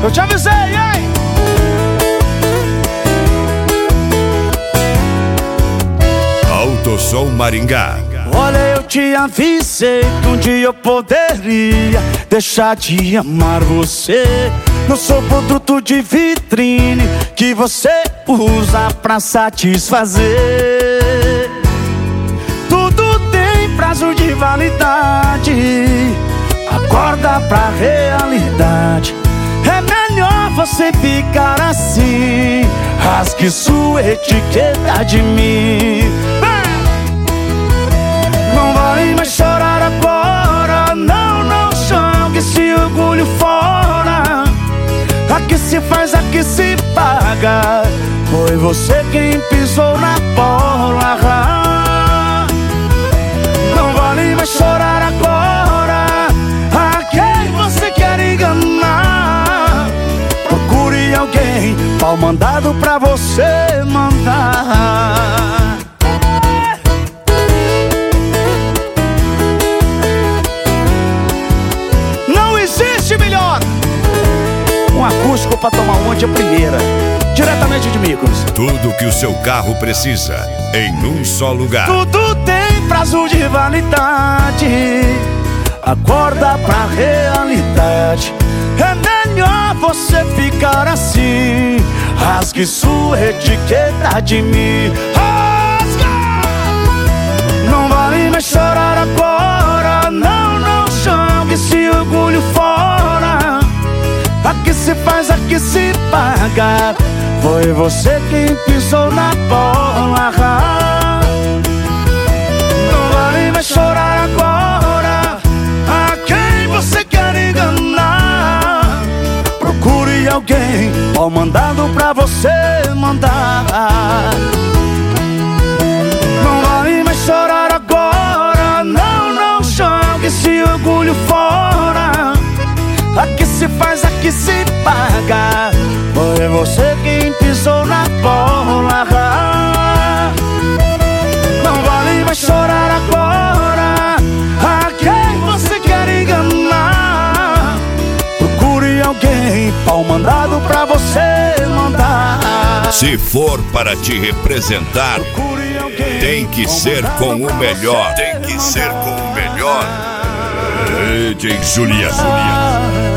Eu te avisei, hein? AutoSom Maringá. Olha, eu te avisei que um dia eu poderia deixar de amar você. Não sou produto de vitrine que você usa pra satisfazer. Tudo tem prazo de validade. Acorda pra realidade. É melhor você ficar assim. Rasgue sua etiqueta de mim. Não vai mais chorar agora. Não, não jogue esse orgulho fora. Aqui se faz, aqui se paga. Foi você quem pisou na bola. Não vale mais chorar agora. A quem você quer enganar? Procure alguém, pau mandado pra você mandar. Não existe melhor um acústico pra tomar uma de primeira, diretamente de Mykonos. Tudo que o seu carro precisa em um só lugar. Tudo tem prazo de validade. Acorda pra realidade. É melhor você ficar assim. Rasgue sua etiqueta de mim. Rasga! Não vale mais chorar agora. Não, não jogue esse orgulho fora. Aqui se faz, aqui se paga. Foi você quem pisou na bola. Não vale mais chorar agora. A quem você quer enganar? Procure alguém, pau mandado pra você mandar. Não vale mais chorar agora. Não, não jogue esse orgulho fora. Aqui se faz, aqui se paga. Foi você quem pisou na bola. Não vale mais chorar agora. A quem você quer enganar? Procure alguém, pau mandado pra você mandar. Se for para te representar, tem que ser com o melhor. Tem que ser com o melhor. DJ Juliano.